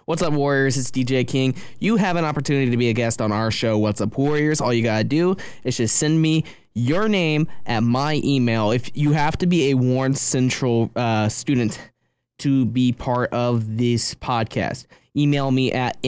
What's up, Warriors? It's DJ King. You have an opportunity to be a guest on our show, What's Up, Warriors. All you gotta do is just send me your name at my email. If you have to be a Warren Central student to be part of this podcast, email me at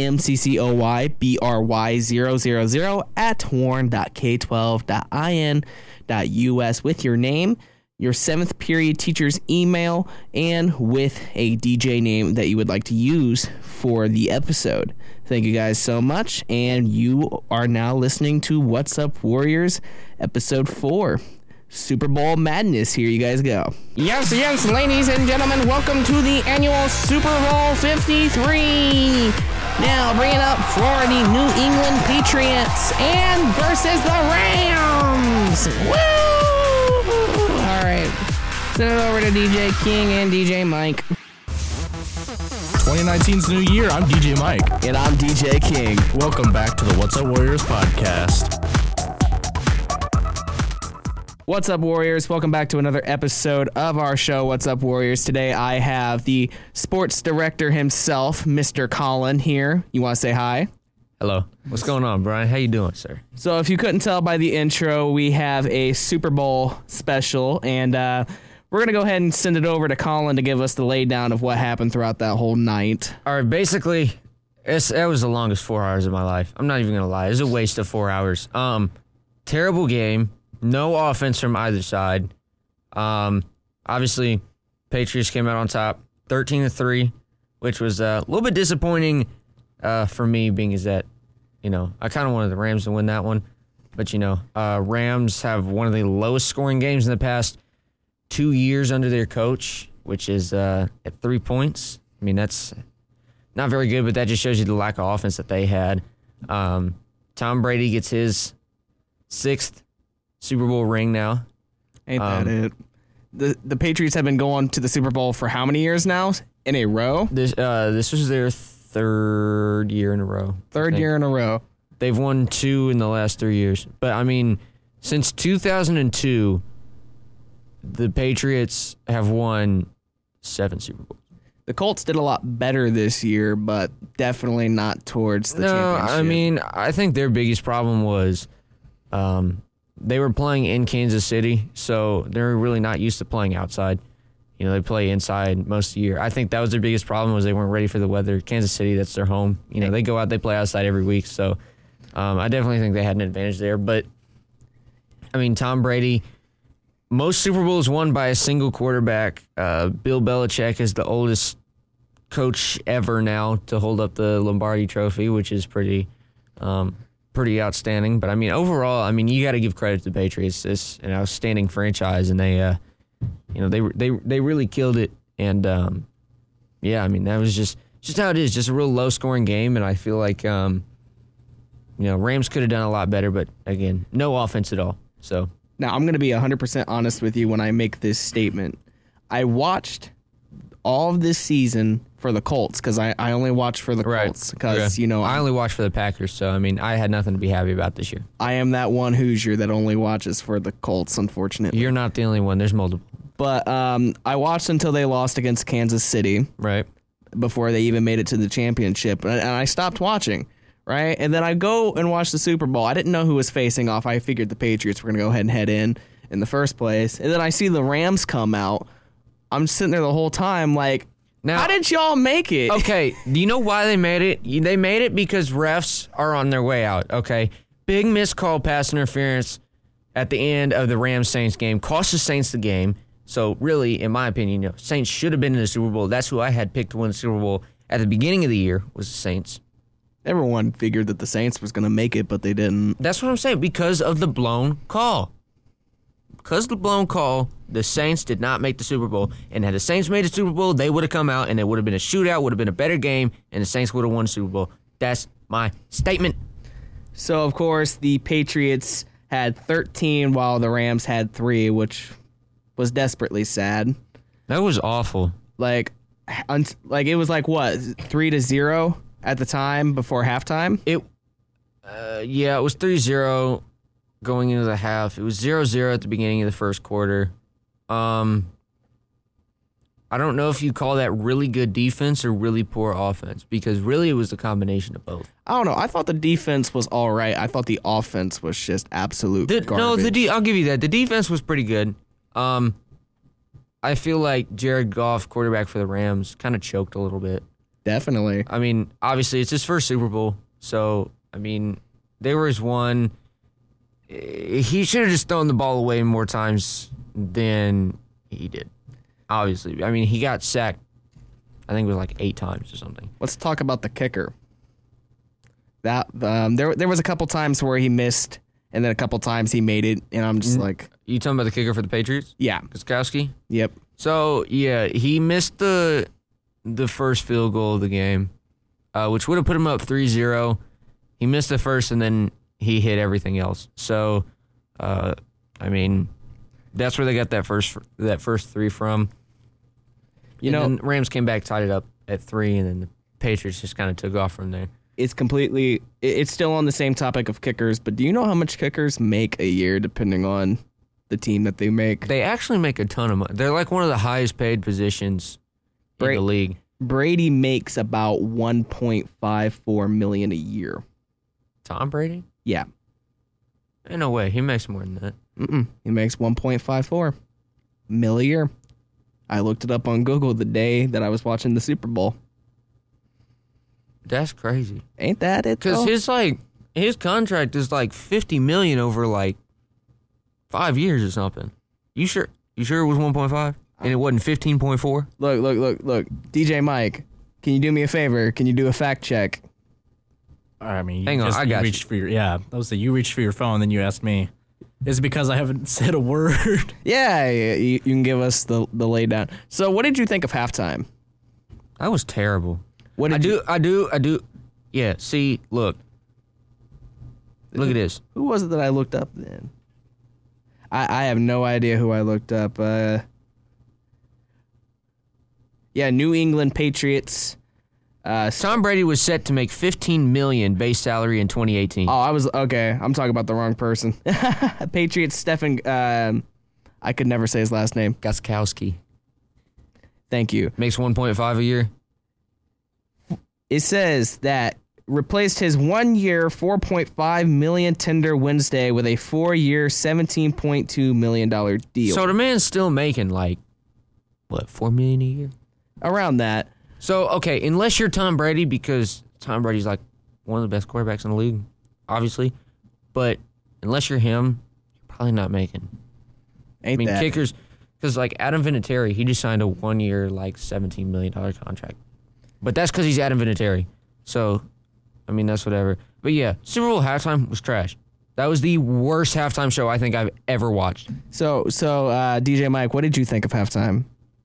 mccoybry000@warren.k12.in.us with your name, your 7th period teacher's email, and with a DJ name that you would like to use for the episode. Thank you guys so much, and you are now listening to What's Up, Warriors, episode 4. Super Bowl Madness. Here you guys go. Yes, ladies and gentlemen, welcome to the annual Super Bowl 53. Now, bring it up for the New England Patriots and versus the Rams. Woo! All right, send it over to DJ King and DJ Mike. 2019's new year. I'm DJ Mike. And I'm DJ King. Welcome back to the What's Up Warriors podcast. What's up, Warriors? Welcome back to another episode of our show, What's Up, Warriors. Today I have the sports director himself, Mr. Colin, here. You want to say hi? Hello. What's going on, Brian? How you doing, sir? So if you couldn't tell by the intro, we have a Super Bowl special, and we're going to go ahead and send it over to Colin to give us the laydown of what happened throughout that whole night. All right, basically, that was the longest 4 hours of my life. I'm not even going to lie. It was a waste of 4 hours. Terrible game. No offense from either side. Obviously, Patriots came out on top, 13-3, which was a little bit disappointing for me, being as that, I kind of wanted the Rams to win that one. But, Rams have one of the lowest scoring games in the past 2 years under their coach, which is at 3 points. I mean, that's not very good, but that just shows you the lack of offense that they had. Tom Brady gets his 6th Super Bowl ring now. Ain't that it? The Patriots have been going to the Super Bowl for how many years now in a row? This was their 3rd year in a row. Third year in a row. They've won 2 in the last 3 years. But, I mean, since 2002, the Patriots have won 7 Super Bowls. The Colts did a lot better this year, but definitely not towards the championship. I mean, I think their biggest problem was they were playing in Kansas City, so they're really not used to playing outside. They play inside most of the year. I think that was their biggest problem, was they weren't ready for the weather. Kansas City, that's their home. They go out, they play outside every week, so I definitely think they had an advantage there. But, I mean, Tom Brady, most Super Bowls won by a single quarterback. Bill Belichick is the oldest coach ever now to hold up the Lombardi Trophy, which is pretty outstanding. But, I mean, overall, you got to give credit to the Patriots. It's an outstanding franchise, and they really killed it. And, that was just how it is, just a real low-scoring game. And I feel like, Rams could have done a lot better, but, again, no offense at all. So now, I'm going to be 100% honest with you when I make this statement. I watched all of this season for the Colts, because I only watch for the Colts. Because, I only watch for the Packers, so, I had nothing to be happy about this year. I am that one Hoosier that only watches for the Colts, unfortunately. You're not the only one. There's multiple. But I watched until they lost against Kansas City. Right. Before they even made it to the championship. And I stopped watching. Right? And then I go and watch the Super Bowl. I didn't know who was facing off. I figured the Patriots were going to go ahead and head in the first place. And then I see the Rams come out. I'm sitting there the whole time like, now, how did y'all make it? Okay, do you know why they made it? They made it because refs are on their way out, okay? Big missed call pass interference at the end of the Rams-Saints game. Cost the Saints the game. So really, in my opinion, Saints should have been in the Super Bowl. That's who I had picked to win the Super Bowl at the beginning of the year, was the Saints. Everyone figured that the Saints was going to make it, but they didn't. That's what I'm saying, because of the blown call. Because of the blown call, the Saints did not make the Super Bowl. And had the Saints made the Super Bowl, they would have come out, and it would have been a shootout, would have been a better game, and the Saints would have won the Super Bowl. That's my statement. So, of course, the Patriots had 13 while the Rams had 3, which was desperately sad. That was awful. It was like, what, 3-0 at the time before halftime? It was 3-0 going into the half. It was 0-0 at the beginning of the first quarter. I don't know if you call that really good defense or really poor offense, because really it was a combination of both. I don't know. I thought the defense was all right. I thought the offense was just absolute garbage. I'll give you that. The defense was pretty good. I feel like Jared Goff, quarterback for the Rams, kind of choked a little bit. Definitely. I mean, obviously it's his first Super Bowl, so I mean, there was one. He should have just thrown the ball away more times than he did. Obviously, I mean, he got sacked. I think it was like 8 times or something. Let's talk about the kicker. That there was a couple times where he missed, and then a couple times he made it, and I'm just like, You talking about the kicker for the Patriots? yeah, Gostkowski? yep. So yeah, he missed the first field goal of the game, which would have put him up 3-0. He missed the first, and then he hit everything else. So, I mean, that's where they got that first 3 from. Then Rams came back, tied it up at 3, and then the Patriots just kind of took off from there. It's still on the same topic of kickers, but do you know how much kickers make a year depending on the team that they make? They actually make a ton of money. They're like one of the highest paid positions in the league. Brady makes about $1.54 million a year. Tom Brady? Yeah. Ain't no way. He makes more than that. He makes $1.54 million a year. I looked it up on Google the day that I was watching the Super Bowl. That's crazy. Ain't that it? Because his contract is like $50 million over like 5 years or something. You sure it was 1.5 and it wasn't 15.4? Look. DJ Mike, can you do me a favor? Can you do a fact check? I mean, Hang on, I got reached for that was you reached for your phone, then you asked me. Is it because I haven't said a word? Yeah, you can give us the laydown. So, what did you think of halftime? That was terrible. What did I do. Yeah, see, look at this. Who was it that I looked up then? I have no idea who I looked up. New England Patriots. Tom Brady was set to make $15 million base salary in 2018. Oh, I'm talking about the wrong person. Patriots, Stephen, I could never say his last name. Gostkowski. Thank you. Makes 1.5 a year. It says that replaced his 1 year, $4.5 million tender Wednesday with a 4-year, $17.2 million deal. So the man's still making like, what, $4 million a year? Around that. So, okay, unless you're Tom Brady, because Tom Brady's like one of the best quarterbacks in the league, obviously. But unless you're him, you're probably not making. Kickers, because like Adam Vinatieri, he just signed a 1 year, like $17 million contract. But that's because he's Adam Vinatieri. So, I mean, that's whatever. But yeah, Super Bowl halftime was trash. That was the worst halftime show I think I've ever watched. So DJ Mike, what did you think of halftime?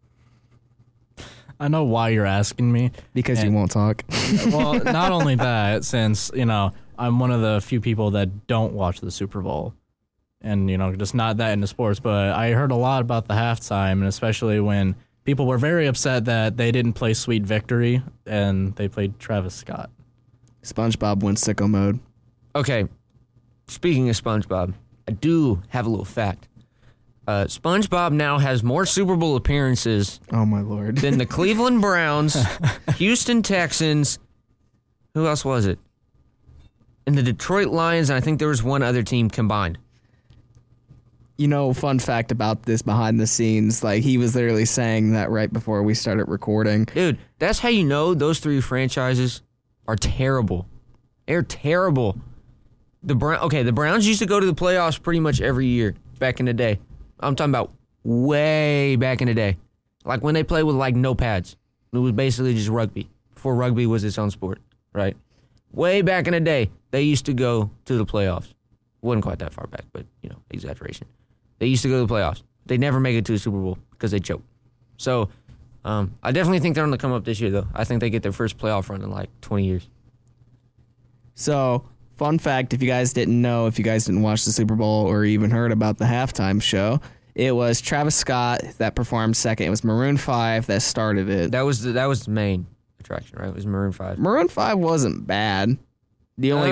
I know why you're asking me. Because you won't talk. Well, not only that, since, I'm one of the few people that don't watch the Super Bowl and, just not that into sports, but I heard a lot about the halftime, and especially when people were very upset that they didn't play Sweet Victory and they played Travis Scott. SpongeBob went sicko mode. Okay, speaking of SpongeBob, I do have a little fact. SpongeBob now has more Super Bowl appearances oh my Lord. than the Cleveland Browns, Houston Texans, who else was it? And the Detroit Lions, and I think there was one other team combined. Fun fact about this behind the scenes, like he was literally saying that right before we started recording. Dude, that's how you know those 3 franchises are terrible. They're terrible. The Browns used to go to the playoffs pretty much every year back in the day. I'm talking about way back in the day. Like when they played with like no pads. It was basically just rugby. Before rugby was its own sport, right? Way back in the day, they used to go to the playoffs. Wasn't quite that far back, but exaggeration. They used to go to the playoffs. They never make it to a Super Bowl because they choke. So I definitely think they're on the come up this year, though. I think they get their first playoff run in like 20 years. So, fun fact, if you guys didn't know, if you guys didn't watch the Super Bowl or even heard about the halftime show, it was Travis Scott that performed second. It was Maroon 5 that started it. That was the main attraction, right? It was Maroon 5. Maroon 5 wasn't bad. The only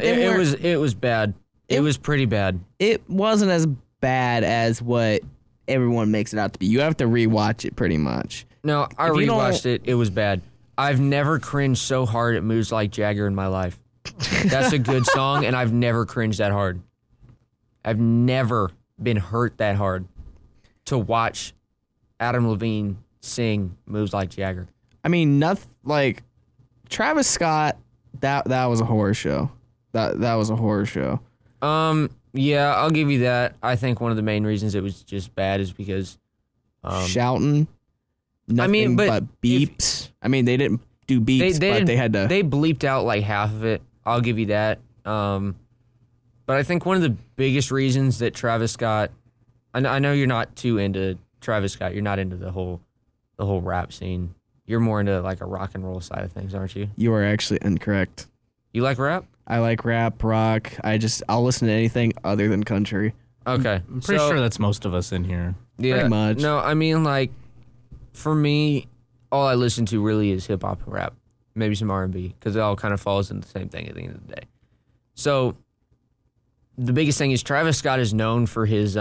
it was bad. It was pretty bad. It wasn't as bad as what everyone makes it out to be. You have to rewatch it pretty much. No, I If you don't- rewatched it. It was bad. I've never cringed so hard at Moves Like Jagger in my life. That's a good song, and I've never cringed that hard. I've never been hurt that hard to watch Adam Levine sing Moves Like Jagger. I mean, nothing like Travis Scott. That was a horror show. That was a horror show. Yeah, I'll give you that. I think one of the main reasons it was just bad is because Shouting. Nothing but beeps. I mean, they didn't do beeps, but they had to. They bleeped out like half of it. I'll give you that. But I think one of the biggest reasons that Travis Scott, I know you're not too into Travis Scott. You're not into the whole rap scene. You're more into like a rock and roll side of things, aren't you? You are actually incorrect. You like rap? I like rap, rock. I'll listen to anything other than country. Okay, I'm pretty sure that's most of us in here. yeah, pretty much. No, I mean like for me, all I listen to really is hip hop and rap, maybe some R&B, because it all kind of falls into the same thing at the end of the day. So the biggest thing is Travis Scott is known for his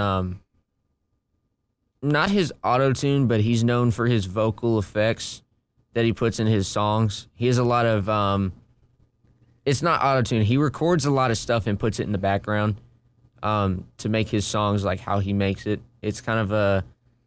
not his auto-tune, but he's known for his vocal effects that he puts in his songs. He has a lot of it's not auto-tune. He records a lot of stuff and puts it in the background to make his songs like how he makes it. It's kind of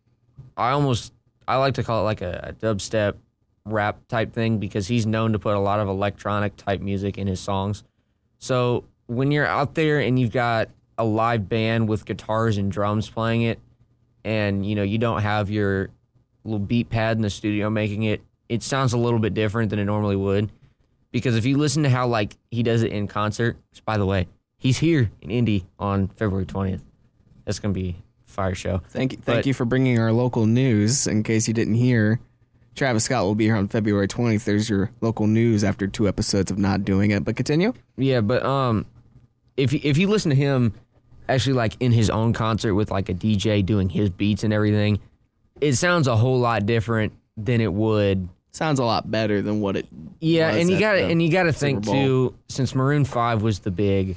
I like to call it like a dubstep rap type thing because he's known to put a lot of electronic type music in his songs. So when you're out there and you've got a live band with guitars and drums playing it, and you don't have your little beat pad in the studio making it, it sounds a little bit different than it normally would. Because if you listen to how like he does it in concert, which, by the way, he's here in Indy on February 20th. That's gonna be a fire show. Thank you for bringing our local news. In case you didn't hear, Travis Scott will be here on February 20th. There's your local news after 2 episodes of not doing it. But continue. Yeah, but if you listen to him actually like in his own concert with like a DJ doing his beats and everything, it sounds a whole lot different than it would. Sounds a lot better than what it. Yeah, was and you at got the and you got to Super think Bowl. too, since Maroon 5 was the big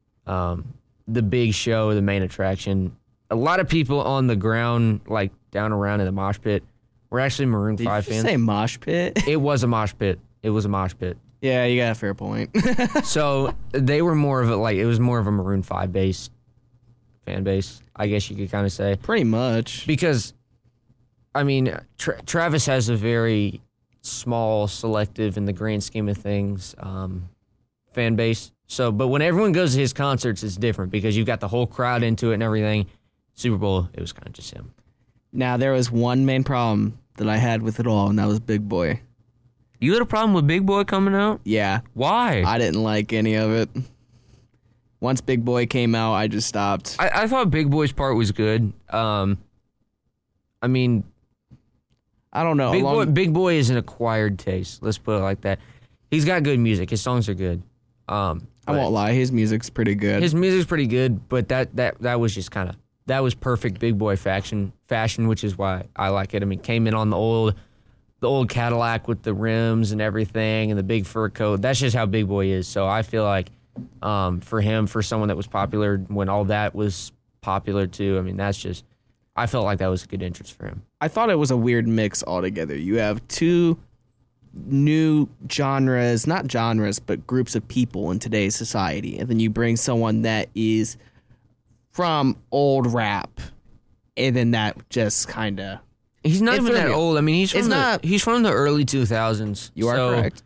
show, the main attraction. A lot of people on the ground, like down around in the mosh pit, were actually Maroon Did 5 you fans. say mosh pit? It was a mosh pit. It was a mosh pit. Yeah, you got a fair point. So they were more of it was more of a Maroon 5 based fan base, I guess you could kind of say. Pretty much. Because, I mean, Travis has a very small, selective, in the grand scheme of things, fan base. So, but when everyone goes to his concerts, it's different because you've got the whole crowd into it and everything. Super Bowl, it was kind of just him. Now, there was one main problem that I had with it all, and that was Big Boy. You had a problem with Big Boy coming out? Yeah. Why? I didn't like any of it. Once Big Boy came out, I just stopped. I thought Big Boy's part was good. I mean, I don't know. Big Boy is an acquired taste. Let's put it like that. He's got good music. His songs are good. I won't lie. His music's pretty good. His music's pretty good, but that was just kind of that was perfect Big Boy fashion, which is why I like it. I mean, came in on the old Cadillac with the rims and everything, and the big fur coat. That's just how Big Boy is. So I feel like for someone that was popular when all that was popular too. I mean, I felt like that was a good entrance for him. I thought it was a weird mix altogether. You have two new genres, not genres, but groups of people in today's society. And then you bring someone that is from old rap. And then that just kind of... He's not even that old. I mean, he's from the early 2000s. You are correct.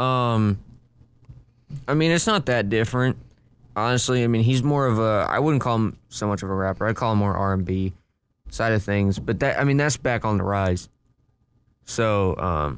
I mean, it's not that different. Honestly, I mean, he's more of I wouldn't call him so much of a rapper. I'd call him more R&B side of things. But that's back on the rise. So,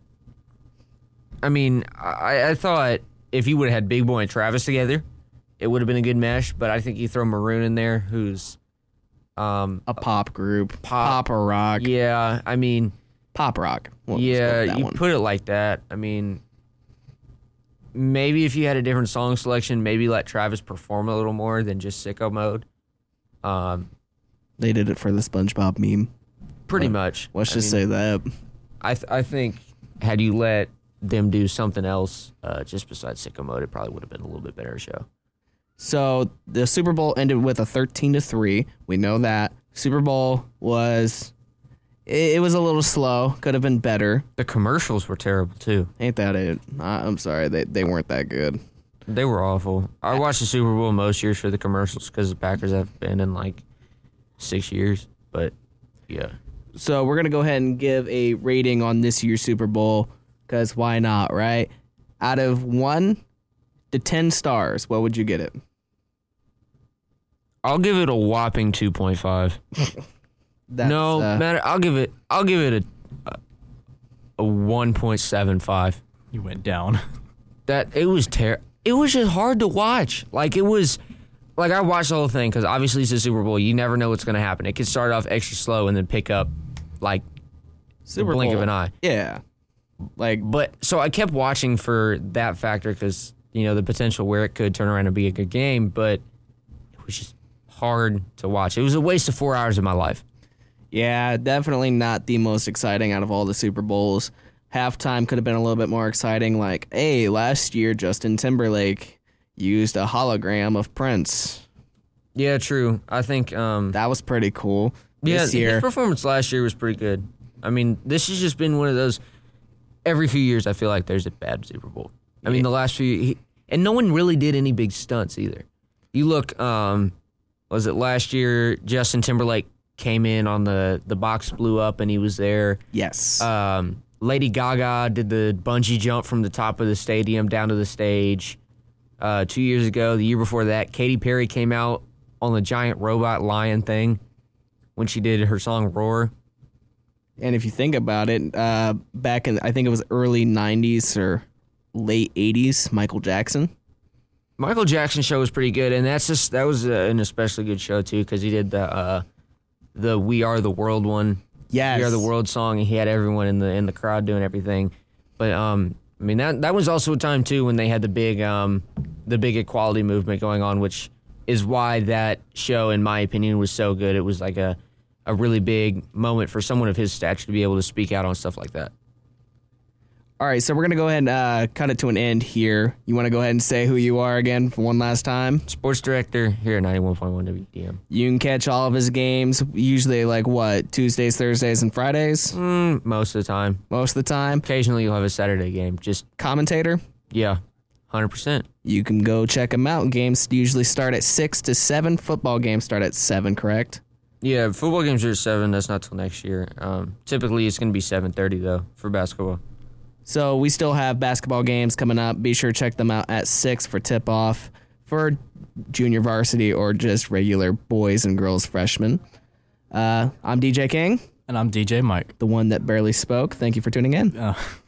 I mean, I thought if you would have had Big Boy and Travis together, it would have been a good mesh. But I think you throw Maroon in there, who's a pop group. Pop or rock. Yeah, I mean... Pop rock. You put it like that. I mean, maybe if you had a different song selection, maybe let Travis perform a little more than just sicko mode. They did it for the SpongeBob meme. Pretty much. Let's just say that. I think had you let them do something else just besides sicko mode, it probably would have been a little bit better show. So the Super Bowl ended with a 13-3. We know that. Super Bowl was it was a little slow. Could have been better. The commercials were terrible too. Ain't that it? I'm sorry, they weren't that good. They were awful. I watched the Super Bowl most years for the commercials because the Packers have been in like 6 years. But yeah, So we're gonna go ahead and give a rating on this year's Super Bowl because why not, right? Out of 1 to 10 stars, what would you get it? I'll give it a whopping 2.5. That's, No, man, I'll give it a 1.75. You went down. That it was It was just hard to watch. Like it was, like I watched the whole thing because obviously it's a Super Bowl. You never know what's going to happen. It could start off extra slow and then pick up like Super the blink Bowl. of an eye. Yeah, like But so I kept watching for that factor because the potential where it could turn around and be a good game. But it was just hard to watch. It was a waste of 4 hours of my life. yeah, definitely not the most exciting out of all the Super Bowls. Halftime could have been a little bit more exciting. Like, hey, last year Justin Timberlake used a hologram of Prince. Yeah, true. I think That was pretty cool. yeah, This year, his performance last year was pretty good. I mean, this has just been one of those. Every few years, I feel like there's a bad Super Bowl. I mean, the last few, and no one really did any big stunts either. You look, was it last year? Justin Timberlake came in on the box blew up and he was there. yes. Lady Gaga did the bungee jump from the top of the stadium down to the stage. 2 years ago, the year before that, Katy Perry came out on the giant robot lion thing when she did her song Roar. And if you think about it, back in, I think it was early 90s or late 80s, Michael Jackson. Michael Jackson's show was pretty good, and that was an especially good show too because he did the "We Are the World" one. Yes. "We Are the World" song, and he had everyone in the crowd doing everything. But I mean that was also a time too when they had the big equality movement going on, which is why that show, in my opinion, was so good. It was like a really big moment for someone of his stature to be able to speak out on stuff like that. All right, so we're going to go ahead and cut it to an end here. You want to go ahead and say who you are again for one last time? Sports director here at 91.1 WDM. You can catch all of his games, usually like what, Tuesdays, Thursdays, and Fridays? Most of the time. Most of the time. Occasionally you'll have a Saturday game. Just, Commentator? yeah, 100%. You can go check him out. Games usually start at 6 to 7. Football games start at 7, correct? Yeah, football games are at 7. That's not till next year. Typically it's going to be 7:30 though for basketball. So we still have basketball games coming up. Be sure to check them out at 6 for tip-off for junior varsity or just regular boys and girls freshmen. I'm DJ King, And I'm DJ Mike. the one that barely spoke. Thank you for tuning in.